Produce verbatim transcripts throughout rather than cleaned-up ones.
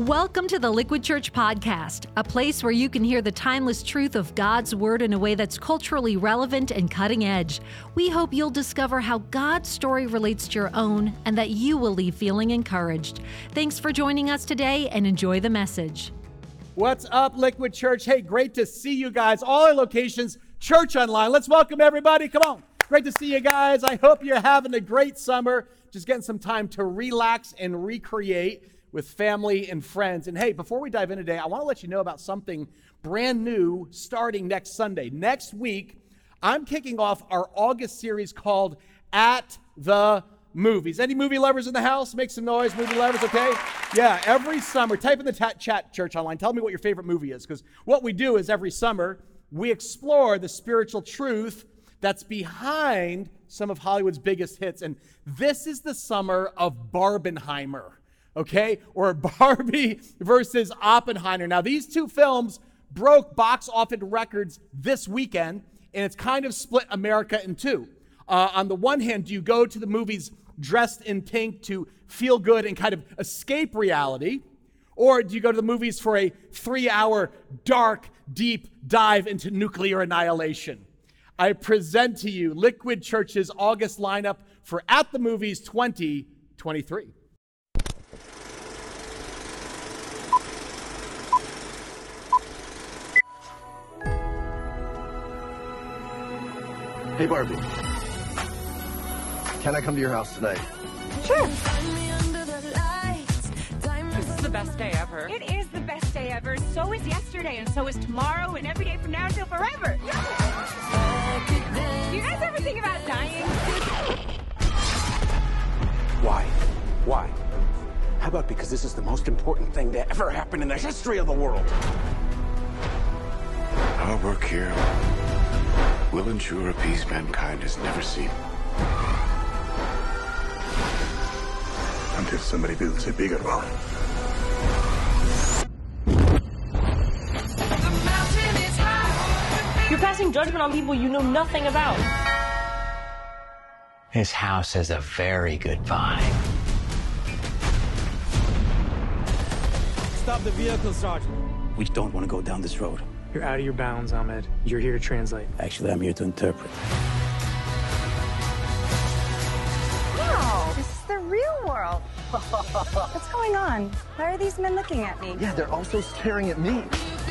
Welcome to the Liquid Church Podcast, a place where you can hear the timeless truth of God's Word in a way that's culturally relevant and cutting edge. We hope you'll discover how God's story relates to your own and that you will leave feeling encouraged. Thanks for joining us today and enjoy the message. What's up, Liquid Church? Hey, great to see you guys. All our locations, Church Online. Let's welcome everybody. Come on. Great to see you guys. I hope you're having a great summer. Just getting some time to relax and recreate with family and friends. And hey, before we dive in today, I want to let you know about something brand new starting next Sunday. Next week, I'm kicking off our August series called At the Movies. Any movie lovers in the house? Make some noise, movie lovers, okay? Yeah, every summer, type in the ta- chat, Church Online. Tell me what your favorite movie is, because what we do is every summer, we explore the spiritual truth that's behind some of Hollywood's biggest hits. And this is the summer of Barbenheimer. Okay, or Barbie versus Oppenheimer. Now, these two films broke box office records this weekend, and it's kind of split America in two. Uh, on the one hand, do you go to the movies dressed in pink to feel good and kind of escape reality? Or do you go to the movies for a three-hour, dark, deep dive into nuclear annihilation? I present to you Liquid Church's August lineup for At the Movies twenty twenty-three. Hey, Barbie. Can I come to your house tonight? Sure. This is the best day ever. It is the best day ever. So is yesterday, and so is tomorrow, and every day from now until forever. Do you guys ever think about dying? Why? Why? How about because this is the most important thing that ever happened in the history of the world? Our work here will ensure a peace mankind has never seen. Until somebody builds a bigger one. You're passing judgment on people you know nothing about. This house has a very good vibe. Stop the vehicle, Sergeant. We don't want to go down this road. You're out of your bounds, Ahmed. You're here to translate. Actually, I'm here to interpret. Wow, this is the real world. What's going on? Why are these men looking at me? Yeah, they're also staring at me.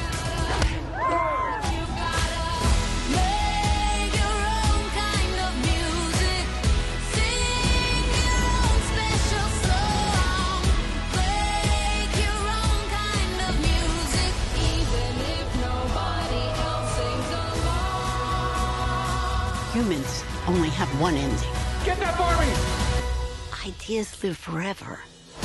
Humans only have one ending. Get that Barbie! Ideas live forever.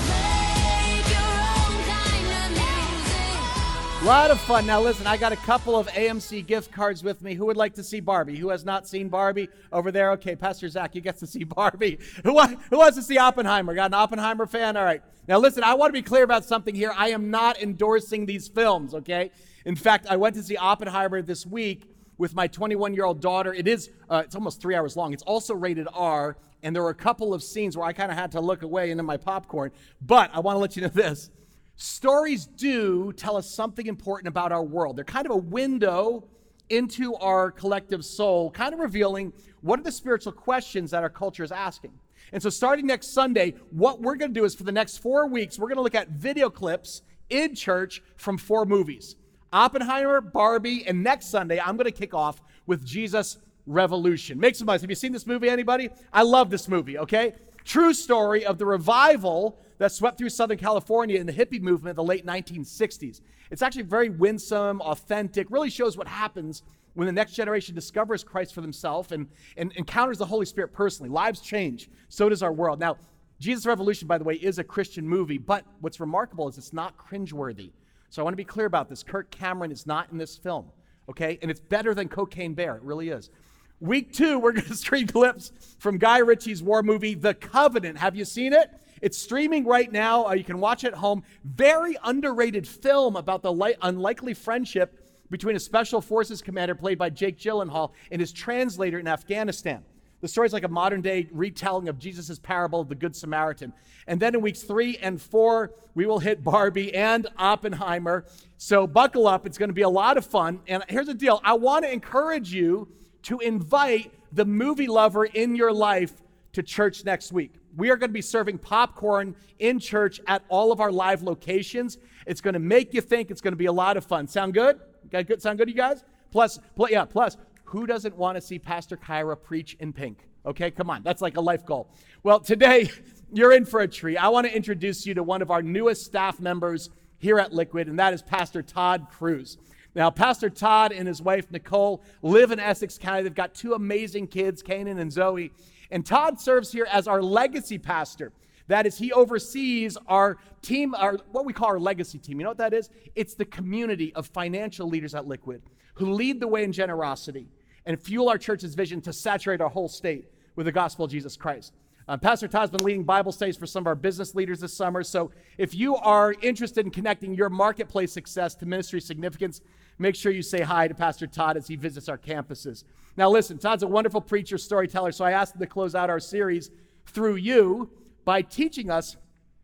A lot of fun. Now listen, I got a couple of A M C gift cards with me. Who would like to see Barbie? Who has not seen Barbie? Over there. Okay, Pastor Zach, you get to see Barbie. Who, wa- who wants to see Oppenheimer? Got an Oppenheimer fan? All right. Now listen, I want to be clear about something here. I am not endorsing these films, okay? In fact, I went to see Oppenheimer this week with my twenty-one-year-old daughter. It is, uh, it's almost three hours long. It's also rated R, and there were a couple of scenes where I kind of had to look away into my popcorn. But I want to let you know this. Stories do tell us something important about our world. They're kind of a window into our collective soul, kind of revealing what are the spiritual questions that our culture is asking. And so starting next Sunday, what we're going to do is for the next four weeks, we're going to look at video clips in church from four movies. Oppenheimer, Barbie, and next Sunday, I'm going to kick off with Jesus Revolution. Make some noise. Have you seen this movie, anybody? I love this movie, okay? True story of the revival that swept through Southern California in the hippie movement of the late nineteen sixties. It's actually very winsome, authentic, really shows what happens when the next generation discovers Christ for themselves and, and encounters the Holy Spirit personally. Lives change. So does our world. Now, Jesus Revolution, by the way, is a Christian movie, but what's remarkable is it's not cringeworthy. So I want to be clear about this. Kirk Cameron is not in this film, okay? And it's better than Cocaine Bear. It really is. Week two, we're going to stream clips from Guy Ritchie's war movie, The Covenant. Have you seen it? It's streaming right now. Uh, you can watch it at home. Very underrated film about the li- unlikely friendship between a special forces commander played by Jake Gyllenhaal and his translator in Afghanistan. The story is like a modern day retelling of Jesus' parable of the Good Samaritan. And then in weeks three and four, we will hit Barbie and Oppenheimer. So buckle up. It's going to be a lot of fun. And here's the deal. I want to encourage you to invite the movie lover in your life to church next week. We are going to be serving popcorn in church at all of our live locations. It's going to make you think. It's going to be a lot of fun. Sound good? Okay, good. Sound good, you guys? Plus, plus yeah, plus, who doesn't want to see Pastor Kyra preach in pink? Okay, come on. That's like a life goal. Well, today, you're in for a treat. I want to introduce you to one of our newest staff members here at Liquid, and that is Pastor Todd Cruz. Now, Pastor Todd and his wife, Nicole, live in Essex County. They've got two amazing kids, Kanan and Zoe. And Todd serves here as our legacy pastor. That is, he oversees our team, our what we call our legacy team. You know what that is? It's the community of financial leaders at Liquid who lead the way in generosity and fuel our church's vision to saturate our whole state with the gospel of Jesus Christ. Um, Pastor Todd's been leading Bible studies for some of our business leaders this summer. So if you are interested in connecting your marketplace success to ministry significance, make sure you say hi to Pastor Todd as he visits our campuses. Now listen, Todd's a wonderful preacher, storyteller, so I asked him to close out our series through you by teaching us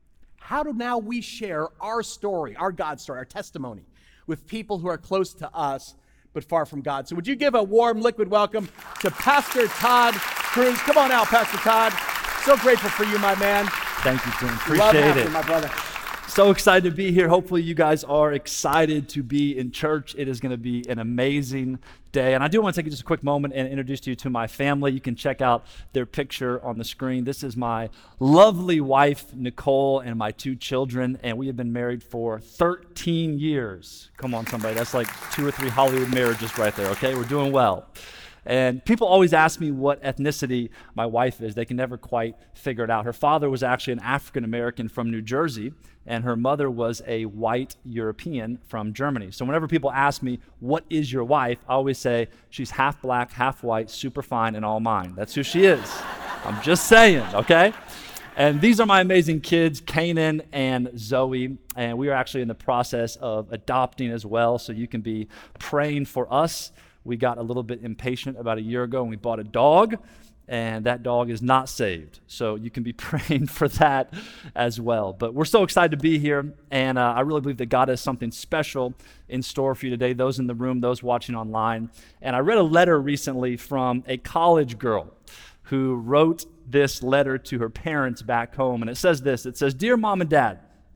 how do now we share our story, our God story, our testimony with people who are close to us but far from God. So would you give a warm Liquid welcome to Pastor Todd Cruz. Come on out, Pastor Todd. So grateful for you, my man. Thank you, Tim. Appreciate Love having it. you, my brother. So excited to be here. Hopefully you guys are excited to be in church. It is going to be an amazing day. And I do want to take just a quick moment and introduce you to my family. You can check out their picture on the screen. This is my lovely wife, Nicole, and my two children. And we have been married for thirteen years. Come on, somebody. That's like two or three Hollywood marriages right there, okay? We're doing well. And people always ask me what ethnicity my wife is. They can never quite figure it out. Her father was actually an African American from New Jersey, and her mother was a white European from Germany. So whenever people ask me, what is your wife? I always say, she's half black, half white, super fine, and all mine. That's who she is. I'm just saying, okay? And these are my amazing kids, Kanan and Zoe, and we are actually in the process of adopting as well, so you can be praying for us. We got a little bit impatient about a year ago and we bought a dog, and that dog is not saved. So you can be praying for that as well. But we're so excited to be here, and uh, I really believe that God has something special in store for you today, those in the room, those watching online. And I read a letter recently from a college girl who wrote this letter to her parents back home. And it says this, it says, "Dear Mom and Dad,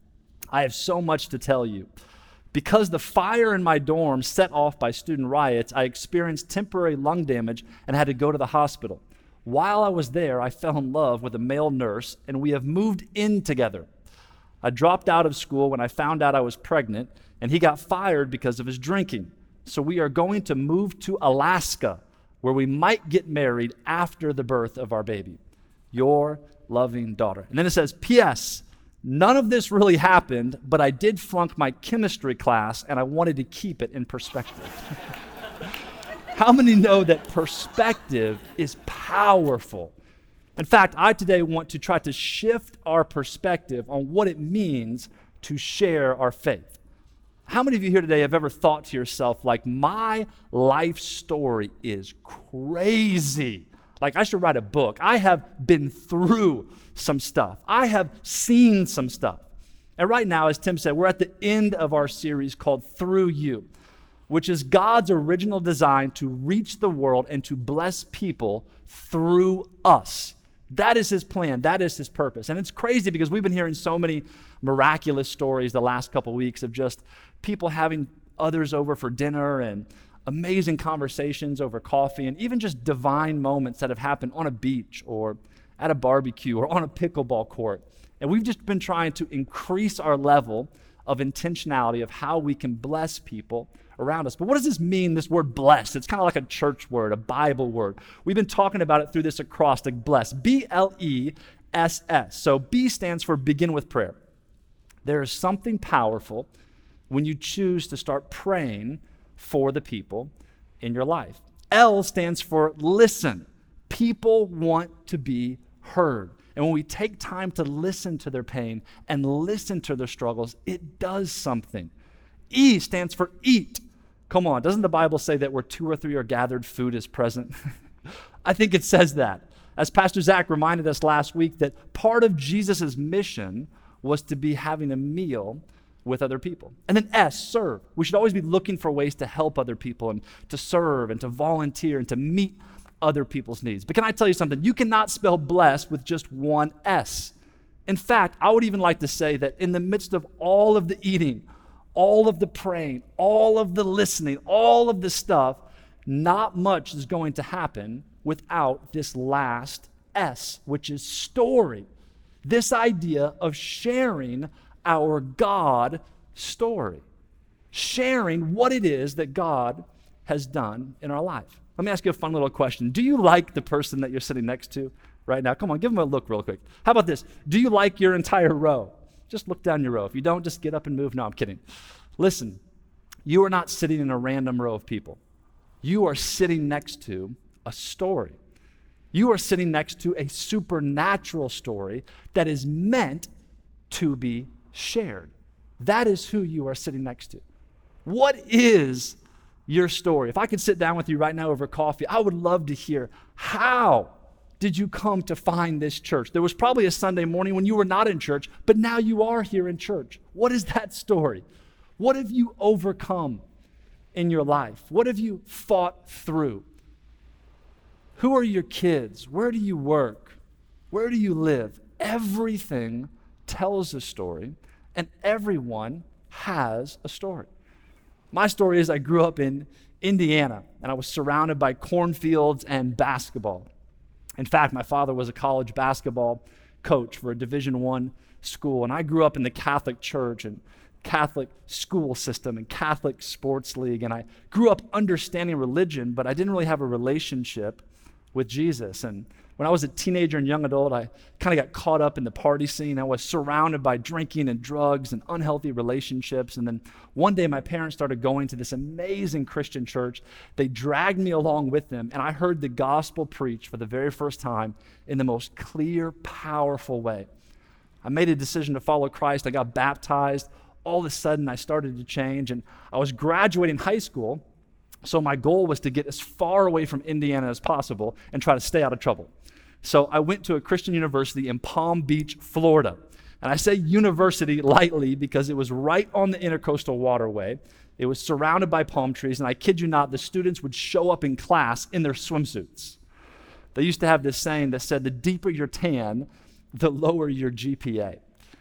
I have so much to tell you. Because the fire in my dorm set off by student riots, I experienced temporary lung damage and had to go to the hospital. While I was there, I fell in love with a male nurse, and we have moved in together. I dropped out of school when I found out I was pregnant, and he got fired because of his drinking. So we are going to move to Alaska, where we might get married after the birth of our baby. Your loving daughter." And then it says, P S None of this really happened, but I did flunk my chemistry class, and I wanted to keep it in perspective. How many know that perspective is powerful? In fact, I today want to try to shift our perspective on what it means to share our faith. How many of you here today have ever thought to yourself, like, my life story is crazy? Like, I should write a book. I have been through some stuff. I have seen some stuff. And right now, as Tim said, we're at the end of our series called Through You, which is God's original design to reach the world and to bless people through us. That is his plan. That is his purpose. And it's crazy because we've been hearing so many miraculous stories the last couple of weeks of just people having others over for dinner and amazing conversations over coffee, and even just divine moments that have happened on a beach or at a barbecue or on a pickleball court. And we've just been trying to increase our level of intentionality of how we can bless people around us. But what does this mean, this word bless? It's kind of like a church word, a Bible word. We've been talking about it through this acrostic, bless, B L E S S. So B stands for begin with prayer. There is something powerful when you choose to start praying for the people in your life. L stands for listen. People want to be heard. And when we take time to listen to their pain and listen to their struggles, it does something. E stands for eat. Come on, doesn't the Bible say that where two or three are gathered, food is present? I think it says that. As Pastor Zach reminded us last week, that part of Jesus' mission was to be having a meal with other people. And then S, serve. We should always be looking for ways to help other people and to serve and to volunteer and to meet other people's needs. But can I tell you something? You cannot spell blessed with just one S. In fact, I would even like to say that in the midst of all of the eating, all of the praying, all of the listening, all of the stuff, not much is going to happen without this last S, which is story. This idea of sharing our God story, sharing what it is that God has done in our life. Let me ask you a fun little question. Do you like the person that you're sitting next to right now? Come on, give them a look real quick. How about this? Do you like your entire row? Just look down your row. If you don't, just get up and move. No, I'm kidding. Listen, you are not sitting in a random row of people. You are sitting next to a story. You are sitting next to a supernatural story that is meant to be shared. That is who you are sitting next to. What is your story? If I could sit down with you right now over coffee, I would love to hear, how did you come to find this church? There was probably a Sunday morning when you were not in church, but now you are here in church. What is that story? What have you overcome in your life? What have you fought through? Who are your kids? Where do you work? Where do you live? Everything tells a story, and everyone has a story. My story is I grew up in Indiana, and I was surrounded by cornfields and basketball. In fact, my father was a college basketball coach for a Division One school, and I grew up in the Catholic Church and Catholic school system and Catholic sports league, and I grew up understanding religion, but I didn't really have a relationship with Jesus. And when I was a teenager and young adult, I kind of got caught up in the party scene. I was surrounded by drinking and drugs and unhealthy relationships. And then one day my parents started going to this amazing Christian church. They dragged me along with them, and I heard the gospel preached for the very first time in the most clear, powerful way. I made a decision to follow Christ. I got baptized. All of a sudden, I started to change, and I was graduating high school. So my goal was to get as far away from Indiana as possible and try to stay out of trouble. So I went to a Christian university in Palm Beach, Florida. And I say university lightly because it was right on the Intercoastal Waterway. It was surrounded by palm trees, and I kid you not, the students would show up in class in their swimsuits. They used to have this saying that said, the deeper your tan, the lower your G P A.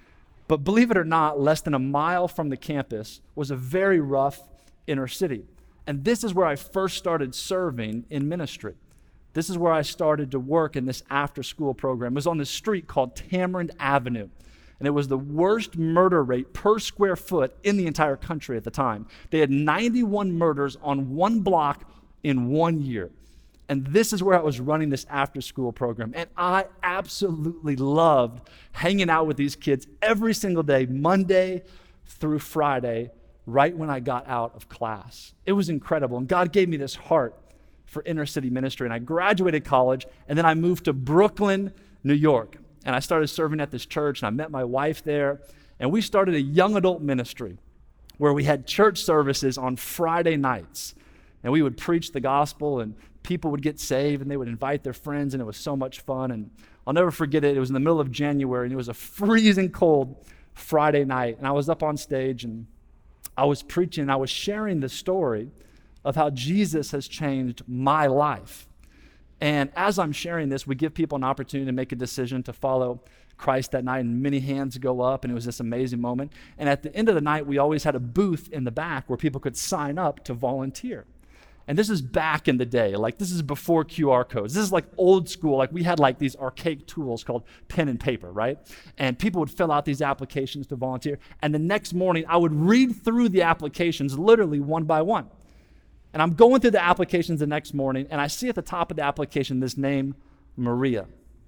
But believe it or not, less than a mile from the campus was a very rough inner city. And this is where I first started serving in ministry. This is where I started to work in this after-school program. It was on this street called Tamarind Avenue. And it was the worst murder rate per square foot in the entire country at the time. They had ninety-one murders on one block in one year. And this is where I was running this after-school program. And I absolutely loved hanging out with these kids every single day, Monday through Friday, right when I got out of class. It was incredible. And God gave me this heart for inner city ministry. And I graduated college, and then I moved to Brooklyn, New York. And I started serving at this church, and I met my wife there. And we started a young adult ministry where we had church services on Friday nights. And we would preach the gospel, and people would get saved, and they would invite their friends, and it was so much fun. And I'll never forget it. It was in the middle of January, and it was a freezing cold Friday night. And I was up on stage, and I was preaching, and I was sharing the story of how Jesus has changed my life. And as I'm sharing this, we give people an opportunity to make a decision to follow Christ that night, and many hands go up, and it was this amazing moment. And at the end of the night, we always had a booth in the back where people could sign up to volunteer. And this is back in the day, like this is before Q R codes. This is like old school, like we had like these archaic tools called pen and paper, right? And people would fill out these applications to volunteer. And the next morning, I would read through the applications literally one by one. And I'm going through the applications the next morning, and I see at the top of the application this name, Maria.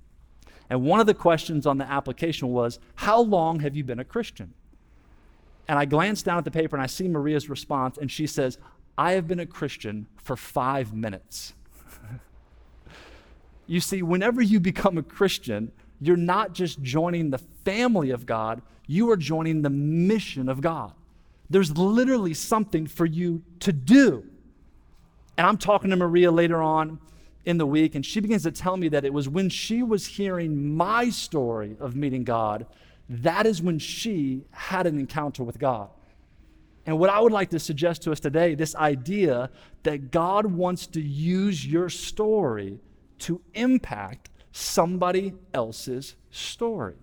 And one of the questions on the application was, how long have you been a Christian? And I glance down at the paper, and I see Maria's response, and she says, I have been a Christian for five minutes. You see, whenever you become a Christian, you're not just joining the family of God, you are joining the mission of God. There's literally something for you to do. And I'm talking to Maria later on in the week, and she begins to tell me that it was when she was hearing my story of meeting God, that is when she had an encounter with God. And what I would like to suggest to us today, this idea that God wants to use your story to impact somebody else's story.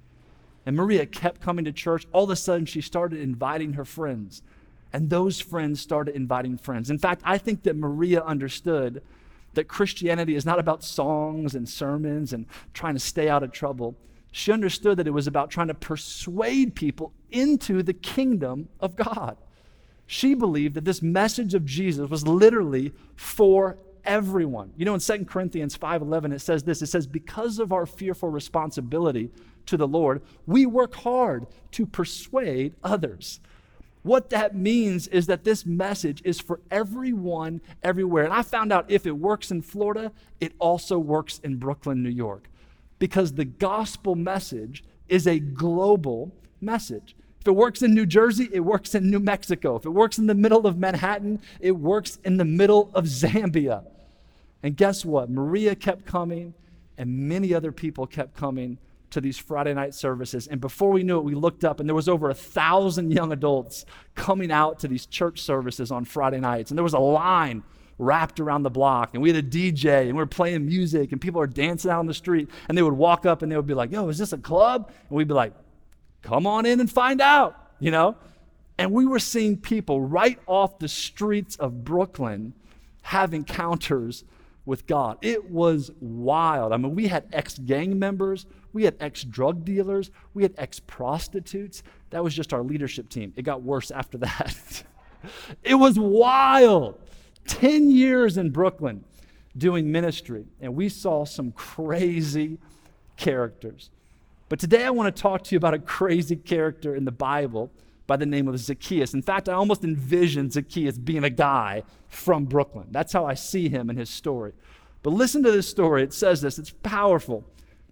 And Maria kept coming to church. All of a sudden, she started inviting her friends, and those friends started inviting friends. In fact, I think that Maria understood that Christianity is not about songs and sermons and trying to stay out of trouble. She understood that it was about trying to persuade people into the kingdom of God. She believed that this message of Jesus was literally for everyone. You know, in Second Corinthians five eleven, it says this. It says, because of our fearful responsibility to the Lord, we work hard to persuade others. What that means is that this message is for everyone, everywhere. And I found out if it works in Florida, it also works in Brooklyn, New York, because the gospel message is a global message. If it works in New Jersey, it works in New Mexico. If it works in the middle of Manhattan, it works in the middle of Zambia. And guess what? Maria kept coming, and many other people kept coming to these Friday night services. And before we knew it, we looked up and there was over a thousand young adults coming out to these church services on Friday nights. And there was a line wrapped around the block, and we had a D J, and we were playing music, and people were dancing out on the street, and they would walk up and they would be like, yo, is this a club? And we'd be like, come on in and find out, you know? And we were seeing people right off the streets of Brooklyn have encounters with God. It was wild. I mean, we had ex-gang members, we had ex-drug dealers, we had ex-prostitutes. That was just our leadership team. It got worse after that. It was wild. Ten years in Brooklyn doing ministry, and we saw some crazy characters. But today I want to talk to you about a crazy character in the Bible by the name of Zacchaeus. In fact, I almost envision Zacchaeus being a guy from Brooklyn. That's how I see him in his story. But listen to this story. It says this. It's powerful.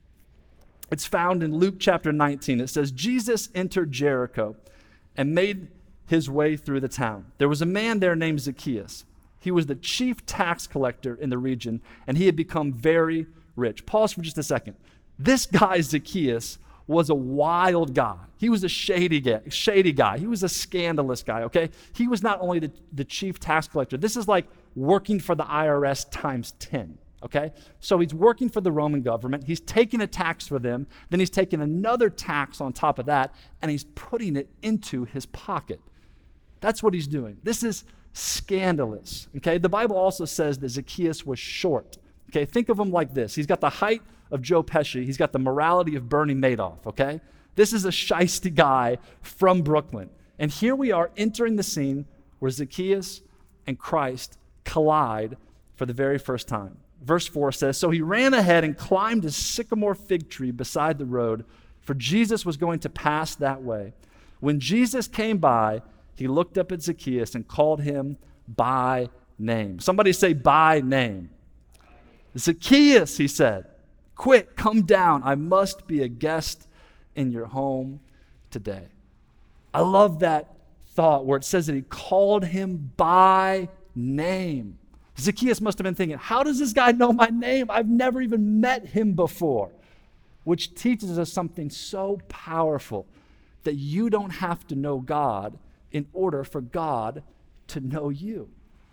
It's found in Luke chapter nineteen. It says, Jesus entered Jericho and made his way through the town. There was a man there named Zacchaeus. He was the chief tax collector in the region, and he had become very rich. Pause for just a second. This guy, Zacchaeus, was a wild guy. He was a shady guy, shady guy. He was a scandalous guy, okay? He was not only the, the chief tax collector. This is like working for the I R S times ten, okay? So he's working for the Roman government. He's taking a tax for them. Then he's taking another tax on top of that, and he's putting it into his pocket. That's what he's doing. This is scandalous, okay? The Bible also says that Zacchaeus was short, okay? Think of him like this. He's got the height of Joe Pesci. He's got the morality of Bernie Madoff, okay? This is a shiesty guy from Brooklyn. And here we are entering the scene where Zacchaeus and Christ collide for the very first time. Verse four says, so he ran ahead and climbed a sycamore fig tree beside the road, for Jesus was going to pass that way. When Jesus came by, he looked up at Zacchaeus and called him by name. Somebody say, by name. Zacchaeus, he said, quick, come down. I must be a guest in your home today. I love that thought where it says that he called him by name. Zacchaeus must have been thinking, how does this guy know my name? I've never even met him before. Which teaches us something so powerful, that you don't have to know God in order for God to know you.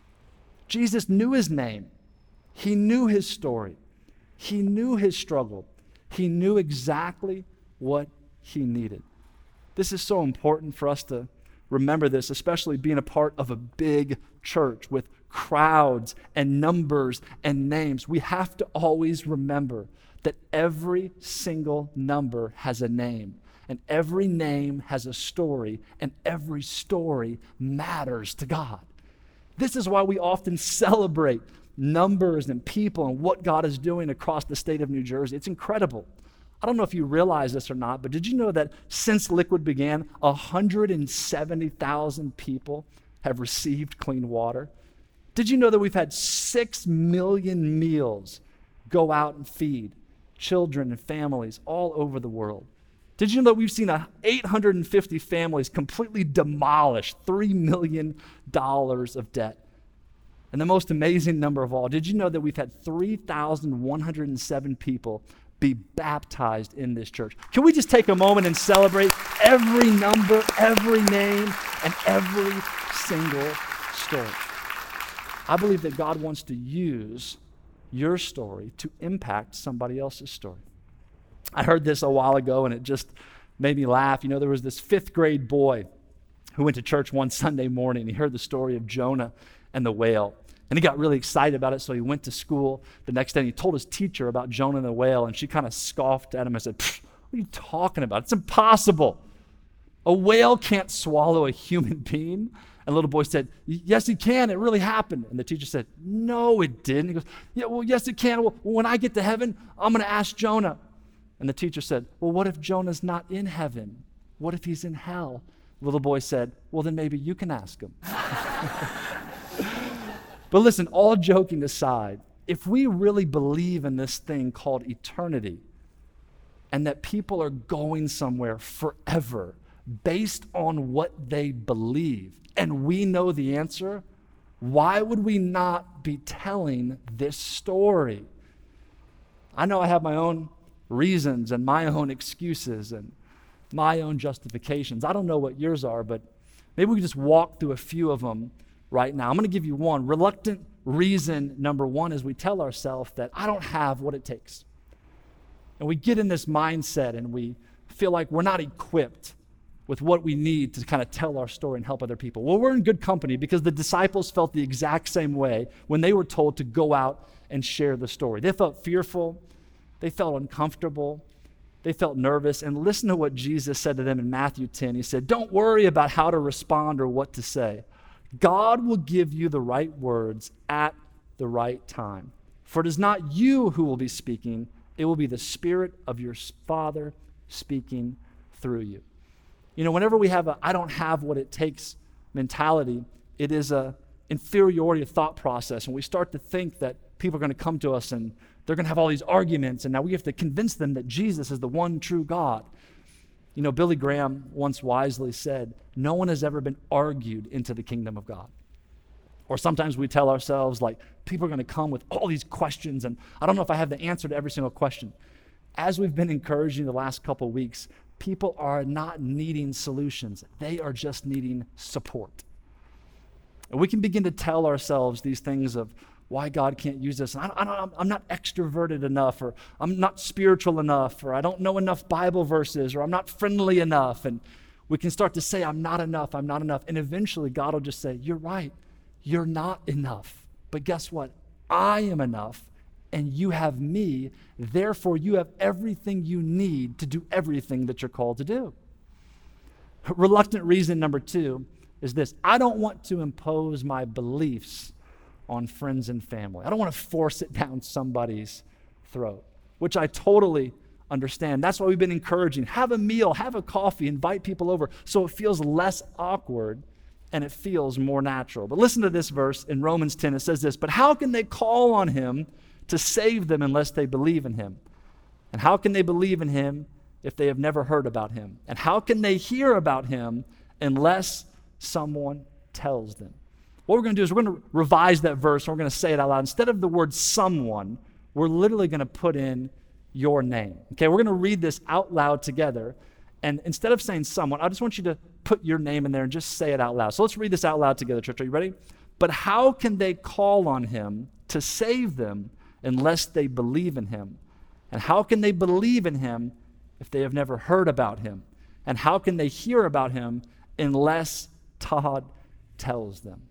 Jesus knew his name. He knew his story. He knew his struggle. He knew exactly what he needed. This is so important for us to remember this, especially being a part of a big church with crowds and numbers and names. We have to always remember that every single number has a name, and every name has a story, and every story matters to God. This is why we often celebrate numbers and people and what God is doing across the state of New Jersey. It's incredible. I don't know if you realize this or not, but did you know that since Liquid began, one hundred seventy thousand people have received clean water? Did you know that we've had six million meals go out and feed children and families all over the world? Did you know that we've seen eight hundred fifty families completely demolish three million dollars of debt? And the most amazing number of all, did you know that we've had three thousand one hundred seven people be baptized in this church? Can we just take a moment and celebrate every number, every name, and every single story? I believe that God wants to use your story to impact somebody else's story. I heard this a while ago and it just made me laugh. You know, there was this fifth grade boy who went to church one Sunday morning. He heard the story of Jonah and the whale. And he got really excited about it, so he went to school the next day and he told his teacher about Jonah and the whale, and she kind of scoffed at him and said, "What are you talking about? It's impossible. A whale can't swallow a human being." And the little boy said, "Yes, it can. It really happened." And the teacher said, "No, it didn't." He goes, "Yeah, well, yes, it can. Well, when I get to heaven, I'm going to ask Jonah." And the teacher said, "Well, what if Jonah's not in heaven? What if he's in hell?" The little boy said, "Well, then maybe you can ask him." But listen, all joking aside, if we really believe in this thing called eternity and that people are going somewhere forever based on what they believe, and we know the answer, why would we not be telling this story? I know I have my own reasons and my own excuses and my own justifications. I don't know what yours are, but maybe we can just walk through a few of them right now. I'm going to give you one. Reluctant reason number one is we tell ourselves that I don't have what it takes. And we get in this mindset and we feel like we're not equipped with what we need to kind of tell our story and help other people. Well, we're in good company because the disciples felt the exact same way when they were told to go out and share the story. They felt fearful. They felt uncomfortable. They felt nervous. And listen to what Jesus said to them in Matthew ten. He said, "Don't worry about how to respond or what to say. God will give you the right words at the right time. For it is not you who will be speaking, it will be the Spirit of your Father speaking through you." You know, whenever we have a "I don't have what it takes" mentality, it is a inferiority thought process, and we start to think that people are going to come to us and they're going to have all these arguments, and now we have to convince them that Jesus is the one true God. You know, Billy Graham once wisely said, "No one has ever been argued into the kingdom of God." Or sometimes we tell ourselves, like, people are going to come with all these questions, and I don't know if I have the answer to every single question. As we've been encouraging the last couple weeks, people are not needing solutions. They are just needing support. And we can begin to tell ourselves these things of why God can't use us. And I, I don't, I'm not extroverted enough, or I'm not spiritual enough, or I don't know enough Bible verses, or I'm not friendly enough. And we can start to say, "I'm not enough, I'm not enough." And eventually God will just say, "You're right, you're not enough. But guess what? I am enough, and you have me. Therefore, you have everything you need to do everything that you're called to do." Reluctant reason number two is this: I don't want to impose my beliefs on friends and family. I don't want to force it down somebody's throat, which I totally understand. That's why we've been encouraging, have a meal, have a coffee, invite people over so it feels less awkward and it feels more natural. But listen to this verse in Romans ten. It says this: "But how can they call on him to save them unless they believe in him? And how can they believe in him if they have never heard about him? And how can they hear about him unless someone tells them?" What we're going to do is we're going to revise that verse, and we're going to say it out loud. Instead of the word "someone," we're literally going to put in your name. Okay, we're going to read this out loud together. And instead of saying "someone," I just want you to put your name in there and just say it out loud. So let's read this out loud together, church. Are you ready? "But how can they call on him to save them unless they believe in him? And how can they believe in him if they have never heard about him? And how can they hear about him unless Todd tells them?"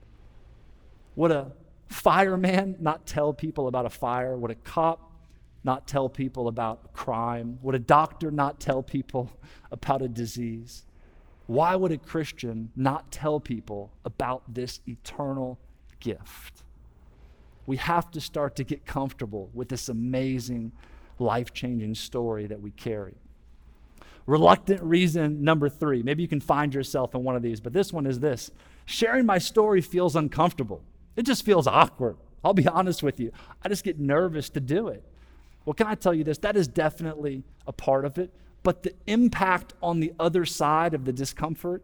Would a fireman not tell people about a fire? Would a cop not tell people about crime? Would a doctor not tell people about a disease? Why would a Christian not tell people about this eternal gift? We have to start to get comfortable with this amazing, life-changing story that we carry. Reluctant reason number three. Maybe you can find yourself in one of these, but this one is this: sharing my story feels uncomfortable. It just feels awkward. I'll be honest with you. I just get nervous to do it. Well, can I tell you this? That is definitely a part of it, but the impact on the other side of the discomfort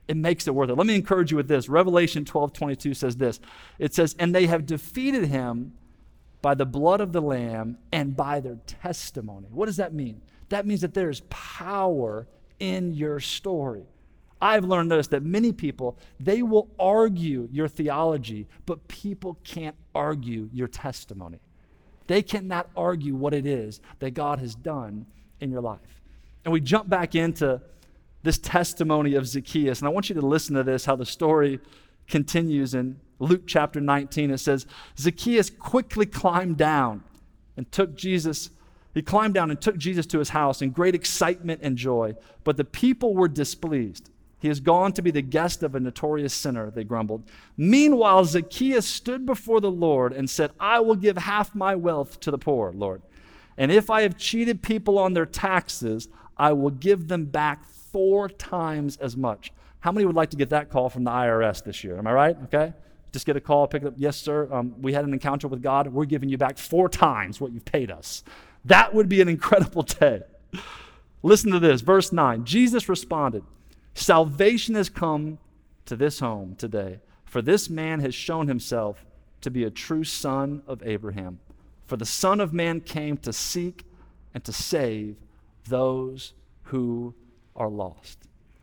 It makes it worth it. Let me encourage you with this. Revelation twelve twenty-two says this. It says, and they have defeated him by the blood of the Lamb and by their testimony. What does that mean? That means that there is power in your story. I've learned this, that many people, they will argue your theology, but people can't argue your testimony. They cannot argue what it is that God has done in your life. And we jump back into this testimony of Zacchaeus, and I want you to listen to this, how the story continues in Luke chapter nineteen. It says, Zacchaeus quickly climbed down and took Jesus, he climbed down and took Jesus to his house in great excitement and joy, but the people were displeased. He has gone to be the guest of a notorious sinner, they grumbled. Meanwhile, Zacchaeus stood before the Lord and said, I will give half my wealth to the poor, Lord. And if I have cheated people on their taxes, I will give them back four times as much. How many would like to get that call from the I R S this year? Am I right? Okay. Just get a call, pick it up. Yes, sir. Um, we had an encounter with God. We're giving you back four times what you've paid us. That would be an incredible day. Listen to this. Verse nine. Jesus responded, salvation has come to this home today, for this man has shown himself to be a true son of Abraham. For the Son of Man came to seek and to save those who are lost.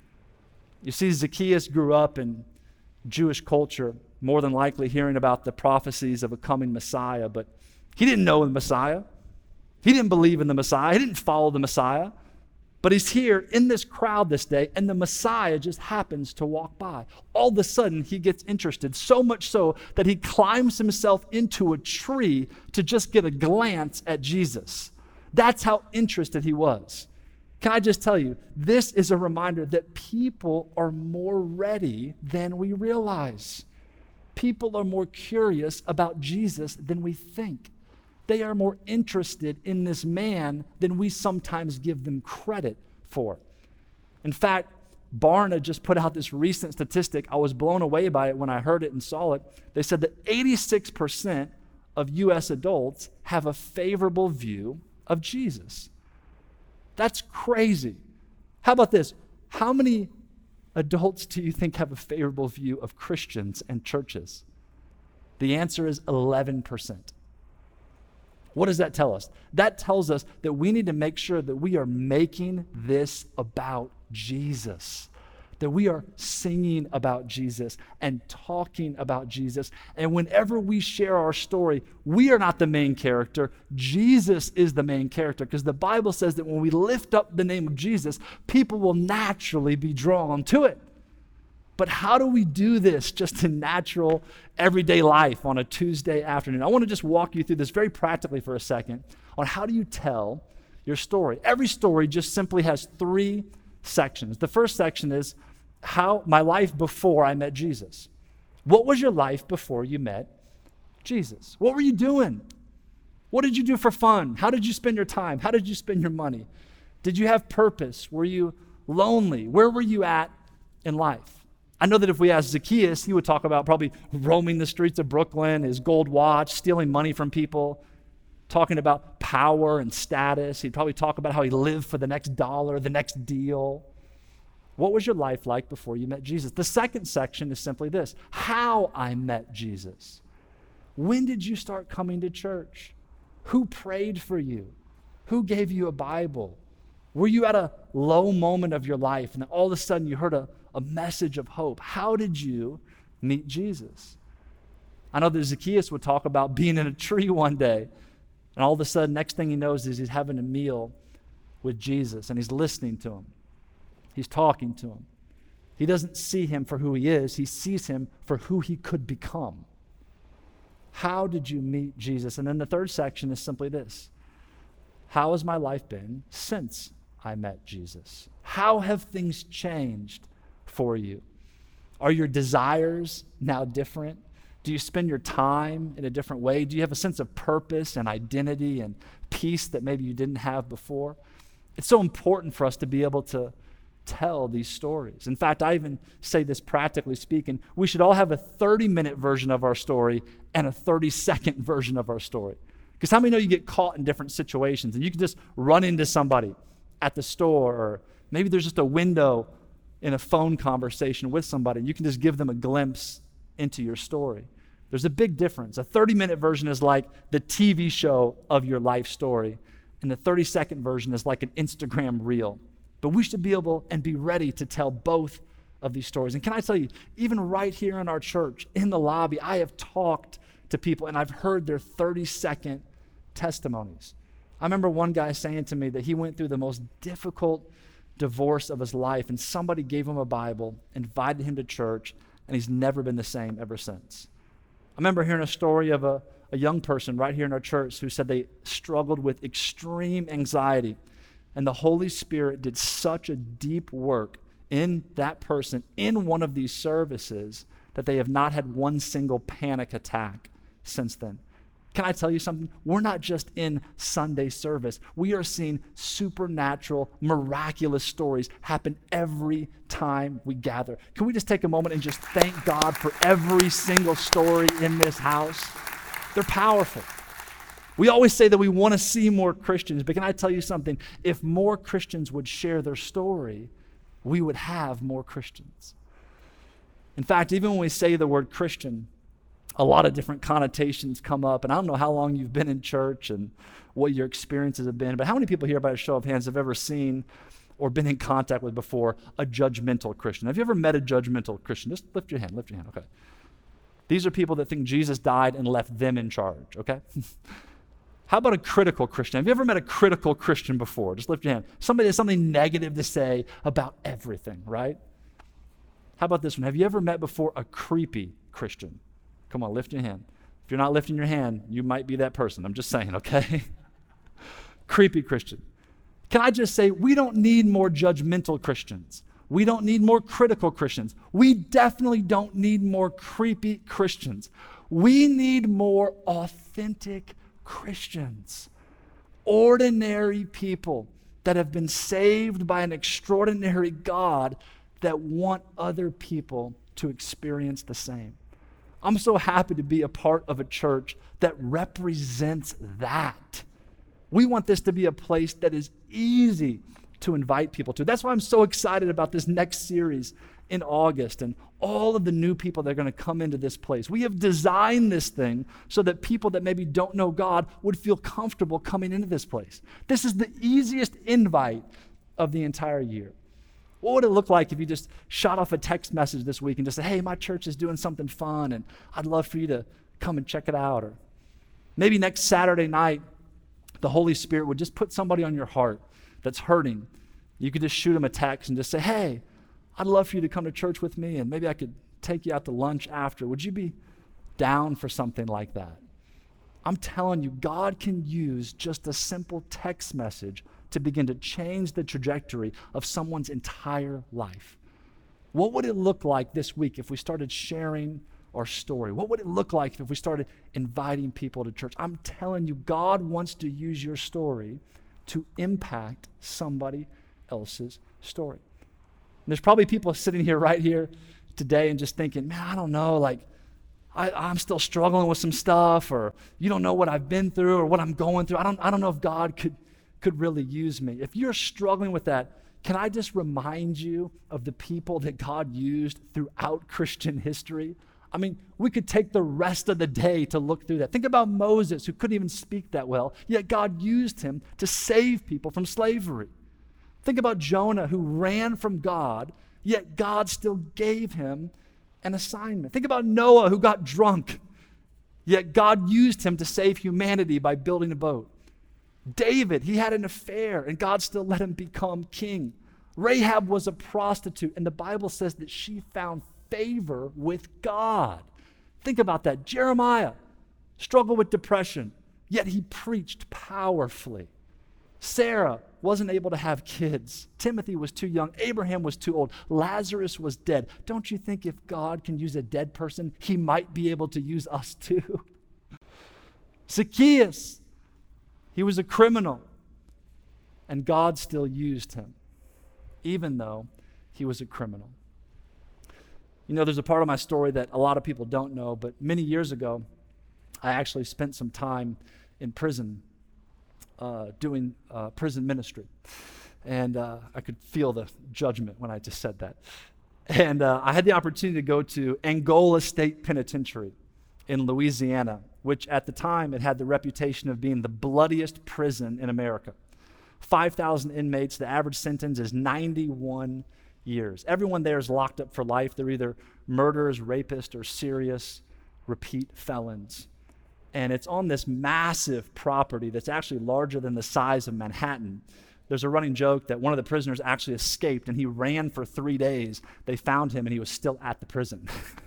You see, Zacchaeus grew up in Jewish culture, more than likely hearing about the prophecies of a coming Messiah, but he didn't know the Messiah. He didn't believe in the Messiah. He didn't follow the Messiah. But he's here in this crowd this day, and the Messiah just happens to walk by. All of a sudden, he gets interested, so much so that he climbs himself into a tree to just get a glance at Jesus. That's how interested he was. Can I just tell you, this is a reminder that people are more ready than we realize. People are more curious about Jesus than we think. They are more interested in this man than we sometimes give them credit for. In fact, Barna just put out this recent statistic. I was blown away by it when I heard it and saw it. They said that eighty-six percent of U S adults have a favorable view of Jesus. That's crazy. How about this? How many adults do you think have a favorable view of Christians and churches? The answer is eleven percent. What does that tell us? That tells us that we need to make sure that we are making this about Jesus, that we are singing about Jesus and talking about Jesus. And whenever we share our story, we are not the main character. Jesus is the main character, because the Bible says that when we lift up the name of Jesus, people will naturally be drawn to it. But how do we do this just in natural, everyday life on a Tuesday afternoon? I want to just walk you through this very practically for a second on how do you tell your story. Every story just simply has three sections. The first section is how my life before I met Jesus. What was your life before you met Jesus? What were you doing? What did you do for fun? How did you spend your time? How did you spend your money? Did you have purpose? Were you lonely? Where were you at in life? I know that if we asked Zacchaeus, he would talk about probably roaming the streets of Brooklyn, his gold watch, stealing money from people, talking about power and status. He'd probably talk about how he lived for the next dollar, the next deal. What was your life like before you met Jesus? The second section is simply this: how I met Jesus. When did you start coming to church? Who prayed for you? Who gave you a Bible? Were you at a low moment of your life and then all of a sudden you heard a, a message of hope? How did you meet Jesus? I know that Zacchaeus would talk about being in a tree one day, and all of a sudden, next thing he knows is he's having a meal with Jesus, and he's listening to him. He's talking to him. He doesn't see him for who he is. He sees him for who he could become. How did you meet Jesus? And then the third section is simply this: how has my life been since I met Jesus? How have things changed for you? Are your desires now different? Do you spend your time in a different way? Do you have a sense of purpose and identity and peace that maybe you didn't have before? It's so important for us to be able to tell these stories. In fact, I even say this practically speaking, we should all have a thirty-minute version of our story and a thirty-second version of our story. Because how many know you get caught in different situations and you can just run into somebody at the store, or maybe there's just a window in a phone conversation with somebody. You can just give them a glimpse into your story. There's a big difference. A thirty-minute version is like the T V show of your life story, and the thirty-second version is like an Instagram reel. But we should be able and be ready to tell both of these stories. And can I tell you, even right here in our church, in the lobby, I have talked to people and I've heard their thirty-second testimonies. I remember one guy saying to me that he went through the most difficult divorce of his life, and somebody gave him a Bible, invited him to church, and he's never been the same ever since. I remember hearing a story of a, a young person right here in our church who said they struggled with extreme anxiety, and the Holy Spirit did such a deep work in that person in one of these services that they have not had one single panic attack since then. Can I tell you something? We're not just in Sunday service. We are seeing supernatural, miraculous stories happen every time we gather. Can we just take a moment and just thank God for every single story in this house? They're powerful. We always say that we want to see more Christians, but can I tell you something? If more Christians would share their story, we would have more Christians. In fact, even when we say the word Christian, a lot of different connotations come up, and I don't know how long you've been in church and what your experiences have been, but how many people here by a show of hands have ever seen or been in contact with before a judgmental Christian? Have you ever met a judgmental Christian? Just lift your hand, lift your hand, okay. These are people that think Jesus died and left them in charge, okay? How about a critical Christian? Have you ever met a critical Christian before? Just lift your hand. Somebody has something negative to say about everything, right? How about this one? Have you ever met before a creepy Christian? Come on, lift your hand. If you're not lifting your hand, you might be that person. I'm just saying, okay? Creepy Christian. Can I just say, we don't need more judgmental Christians. We don't need more critical Christians. We definitely don't need more creepy Christians. We need more authentic Christians. Ordinary people that have been saved by an extraordinary God that want other people to experience the same. I'm so happy to be a part of a church that represents that. We want this to be a place that is easy to invite people to. That's why I'm so excited about this next series in August and all of the new people that are going to come into this place. We have designed this thing so that people that maybe don't know God would feel comfortable coming into this place. This is the easiest invite of the entire year. What would it look like if you just shot off a text message this week and just said, hey, my church is doing something fun and I'd love for you to come and check it out? Or maybe next Saturday night, the Holy Spirit would just put somebody on your heart that's hurting. You could just shoot them a text and just say, hey, I'd love for you to come to church with me and maybe I could take you out to lunch after. Would you be down for something like that? I'm telling you, God can use just a simple text message to begin to change the trajectory of someone's entire life. What would it look like this week if we started sharing our story? What would it look like if we started inviting people to church? I'm telling you, God wants to use your story to impact somebody else's story. And there's probably people sitting here right here today and just thinking, man, I don't know, like, I, I'm still struggling with some stuff, or you don't know what I've been through or what I'm going through. I don't, I don't know if God could could really use me. If you're struggling with that, can I just remind you of the people that God used throughout Christian history? I mean, we could take the rest of the day to look through that. Think about Moses, who couldn't even speak that well, yet God used him to save people from slavery. Think about Jonah, who ran from God, yet God still gave him an assignment. Think about Noah, who got drunk, yet God used him to save humanity by building a boat. David, he had an affair, and God still let him become king. Rahab was a prostitute, and the Bible says that she found favor with God. Think about that. Jeremiah struggled with depression, yet he preached powerfully. Sarah wasn't able to have kids. Timothy was too young. Abraham was too old. Lazarus was dead. Don't you think if God can use a dead person, he might be able to use us too? Zacchaeus, he was a criminal, and God still used him, even though he was a criminal. You know, there's a part of my story that a lot of people don't know, but many years ago, I actually spent some time in prison uh, doing uh, prison ministry. And uh, I could feel the judgment when I just said that. And uh, I had the opportunity to go to Angola State Penitentiary in Louisiana, which at the time it had the reputation of being the bloodiest prison in America. five thousand inmates, the average sentence is ninety-one years. Everyone there is locked up for life. They're either murderers, rapists, or serious repeat felons. And it's on this massive property that's actually larger than the size of Manhattan. There's a running joke that one of the prisoners actually escaped and he ran for three days. They found him and he was still at the prison.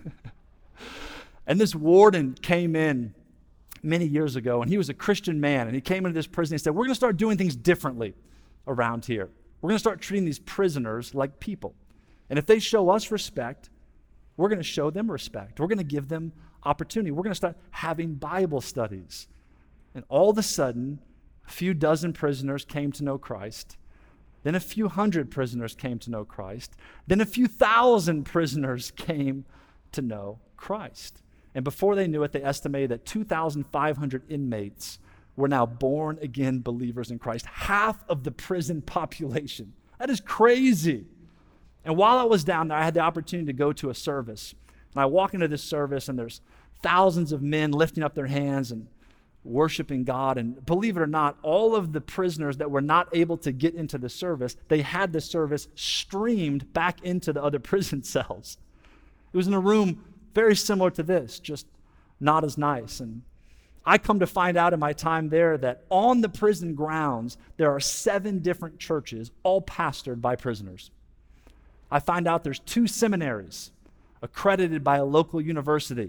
And this warden came in many years ago, and he was a Christian man, and he came into this prison and said, we're going to start doing things differently around here. We're going to start treating these prisoners like people. And if they show us respect, we're going to show them respect. We're going to give them opportunity. We're going to start having Bible studies. And all of a sudden, a few dozen prisoners came to know Christ. Then a few hundred prisoners came to know Christ. Then a few thousand prisoners came to know Christ. And before they knew it, they estimated that two thousand five hundred inmates were now born-again believers in Christ. Half of the prison population. That is crazy. And while I was down there, I had the opportunity to go to a service. And I walk into this service, and there's thousands of men lifting up their hands and worshiping God. And believe it or not, all of the prisoners that were not able to get into the service, they had the service streamed back into the other prison cells. It was in a room very similar to this, just not as nice. And I come to find out in my time there that on the prison grounds, there are seven different churches, all pastored by prisoners. I find out there's two seminaries accredited by a local university.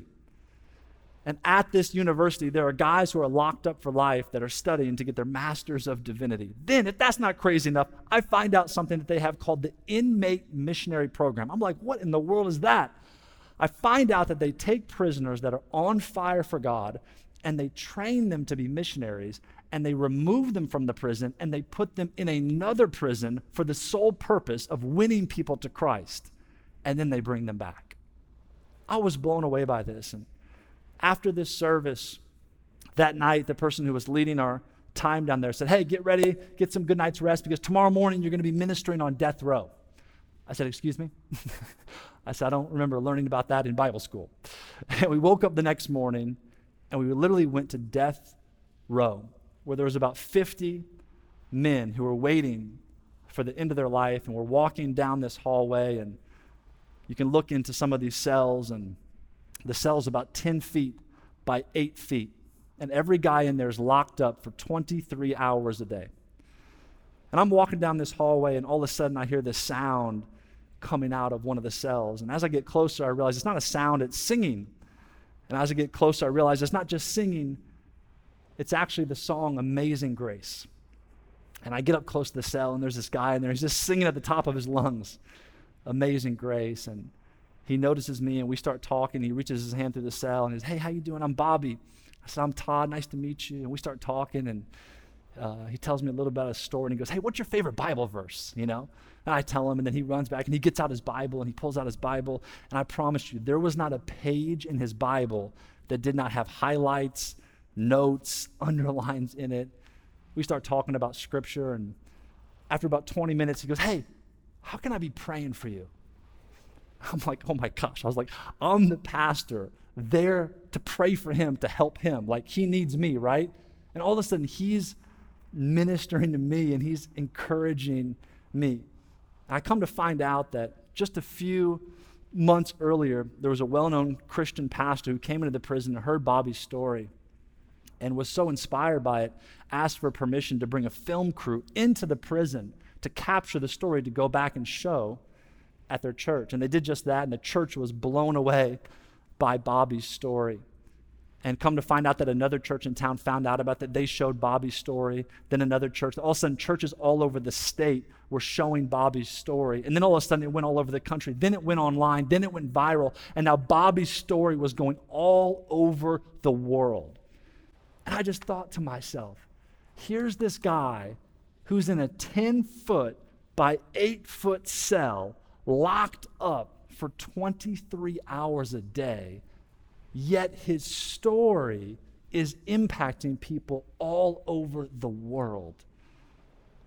And at this university, there are guys who are locked up for life that are studying to get their Masters of Divinity. Then, if that's not crazy enough, I find out something that they have called the Inmate Missionary Program. I'm like, what in the world is that? I find out that they take prisoners that are on fire for God, and they train them to be missionaries, and they remove them from the prison, and they put them in another prison for the sole purpose of winning people to Christ, and then they bring them back. I was blown away by this. And after this service, that night, the person who was leading our time down there said, hey, get ready, get some good night's rest, because tomorrow morning you're going to be ministering on death row. I said, excuse me? I said, I don't remember learning about that in Bible school. And we woke up the next morning, and we literally went to death row, where there was about fifty men who were waiting for the end of their life, and we're walking down this hallway, and you can look into some of these cells, and the cell's about ten feet by eight feet. And every guy in there is locked up for twenty-three hours a day. And I'm walking down this hallway, and all of a sudden I hear this sound coming out of one of the cells. And as I get closer, I realize it's not a sound, it's singing. And as I get closer, I realize it's not just singing, it's actually the song Amazing Grace. And I get up close to the cell, and there's this guy in there, he's just singing at the top of his lungs, Amazing Grace. And he notices me, and we start talking. He reaches his hand through the cell, and he says, hey, how you doing? I'm Bobby. I said, I'm Todd, nice to meet you. And we start talking, and uh, he tells me a little about his story, and he goes, hey, what's your favorite Bible verse, you know? And I tell him, and then he runs back, and he gets out his Bible, and he pulls out his Bible, and I promise you, there was not a page in his Bible that did not have highlights, notes, underlines in it. We start talking about Scripture, and after about twenty minutes, he goes, hey, how can I be praying for you? I'm like, oh my gosh. I was like, I'm the pastor there to pray for him, to help him. Like, he needs me, right? And all of a sudden, he's ministering to me, and he's encouraging me. I come to find out that just a few months earlier, there was a well-known Christian pastor who came into the prison and heard Bobby's story and was so inspired by it, asked for permission to bring a film crew into the prison to capture the story, to go back and show at their church. And they did just that, and the church was blown away by Bobby's story. And come to find out that another church in town found out about that. They showed Bobby's story. Then another church. All of a sudden, churches all over the state were showing Bobby's story. And then all of a sudden, it went all over the country. Then it went online. Then it went viral. And now Bobby's story was going all over the world. And I just thought to myself, here's this guy who's in a ten-foot by eight-foot cell, locked up for twenty-three hours a day, yet his story is impacting people all over the world.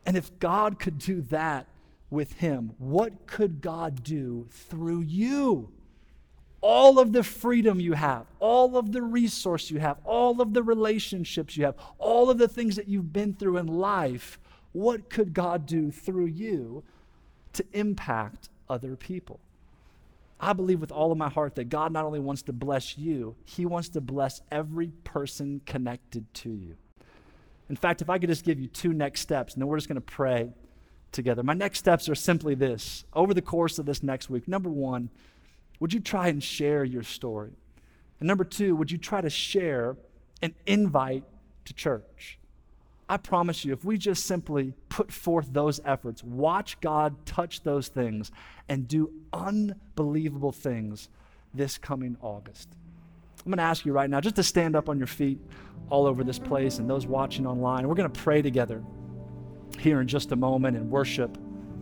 And if God could do that with him, what could God do through you? All of the freedom you have, all of the resource you have, all of the relationships you have, all of the things that you've been through in life, what could God do through you to impact other people? I believe with all of my heart that God not only wants to bless you, he wants to bless every person connected to you. In fact, if I could just give you two next steps, and then we're just going to pray together. My next steps are simply this. Over the course of this next week, number one, would you try and share your story? And number two, would you try to share an invite to church? I promise you, if we just simply put forth those efforts, watch God touch those things, and do unbelievable things this coming August. I'm going to ask you right now just to stand up on your feet all over this place and those watching online. We're going to pray together here in just a moment and worship.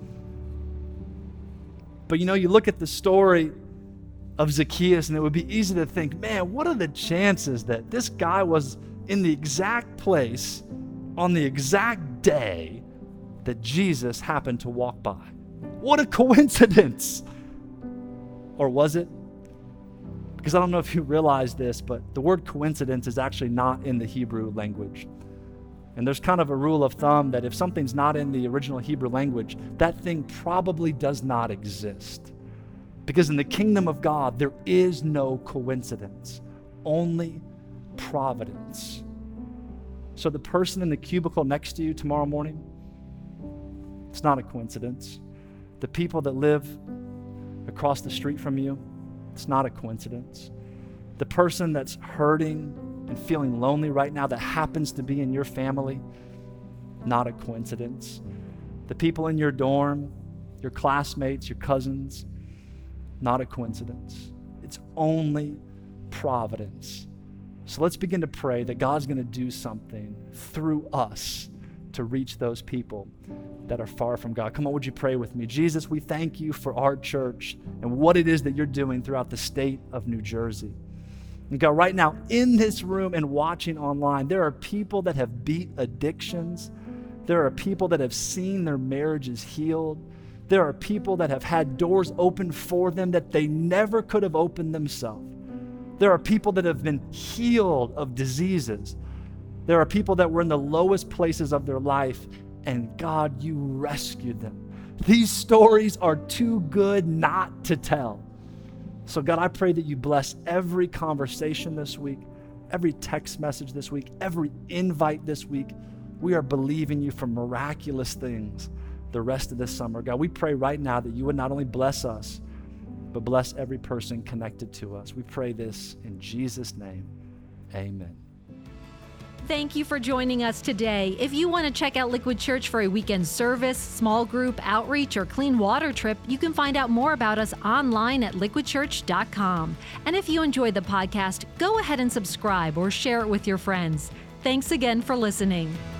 But you know, you look at the story of Zacchaeus and it would be easy to think, man, what are the chances that this guy was in the exact place on the exact day that Jesus happened to walk by? What a coincidence! Or was it? Because I don't know if you realize this, but the word coincidence is actually not in the Hebrew language. And there's kind of a rule of thumb that if something's not in the original Hebrew language, that thing probably does not exist. Because in the kingdom of God, there is no coincidence, only providence. So the person in the cubicle next to you tomorrow morning, it's not a coincidence. The people that live across the street from you, it's not a coincidence. The person that's hurting and feeling lonely right now that happens to be in your family, not a coincidence. The people in your dorm, your classmates, your cousins, not a coincidence. It's only providence. So let's begin to pray that God's going to do something through us to reach those people that are far from God. Come on, would you pray with me? Jesus, we thank you for our church and what it is that you're doing throughout the state of New Jersey. And God, right now in this room and watching online, there are people that have beat addictions. There are people that have seen their marriages healed. There are people that have had doors opened for them that they never could have opened themselves. There are people that have been healed of diseases. There are people that were in the lowest places of their life, and God, you rescued them. These stories are too good not to tell. So God, I pray that you bless every conversation this week, every text message this week, every invite this week. We are believing you for miraculous things the rest of this summer. God, we pray right now that you would not only bless us, but bless every person connected to us. We pray this in Jesus' name. Amen. Thank you for joining us today. If you want to check out Liquid Church for a weekend service, small group, outreach, or clean water trip, you can find out more about us online at liquid church dot com. And if you enjoyed the podcast, go ahead and subscribe or share it with your friends. Thanks again for listening.